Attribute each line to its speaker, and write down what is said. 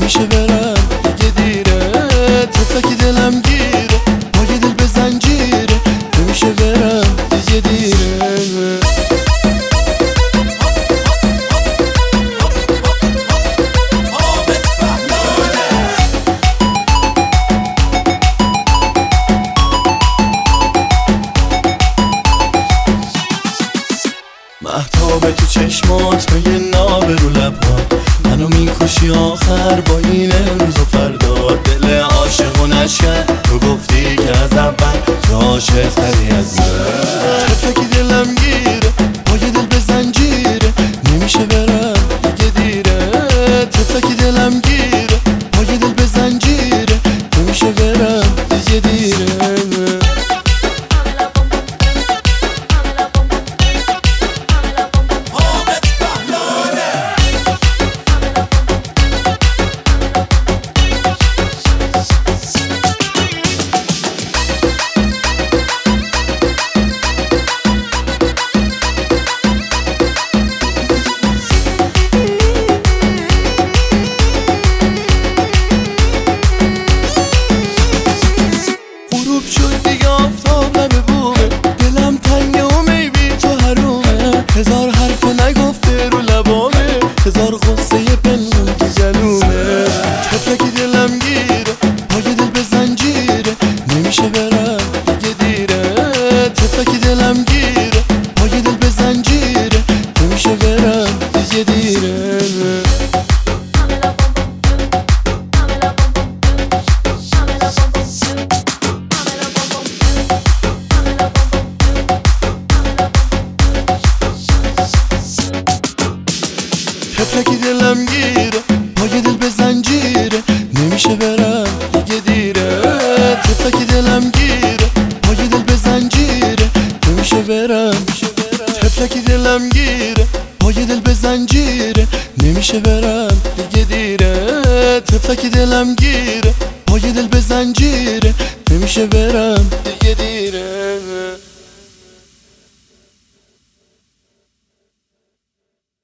Speaker 1: نمیشه برم دیگه دیره، تفلکی دلم گیره، پای دل به زنجیره، نمیشه برم دیگه دیره. مهتاب تو چشمات میگه ناب رو لبات، منو میکشی آخر با این امروز و فردا. دل عاشقو نشکن تو گفتی که از اول تو عاشق تری از من. تفلکی دلم گیره، پای دل به زنجیره، نمیشه برم دیگه دیره، تفلکی دلم گیره، پای دل به زنجیره، نمیشه برم دیگه دیره. هزار حرف نگفته رو لبامه، هزار غصه پنهون تو جنومه. تفلکی دلم گیره، پای دل به زنجیره، نمیشه برم دیگه دیره، تفلکی دلم گیره، پای دل به زنجیره، نمیشه برم دیگه دیره. تفلکی دلم گیره، پای دل به زنجیره، نمیشه برم دیگه دیره، تفلکی دلم گیره، پای دل به زنجیره، نمیشه برم. تفلکی دلم گیره، پای دل به زنجیره، نمیشه برم دیگه دیره، تفلکی دلم گیره، پای دل به زنجیره، نمیشه برم دیگه دیره.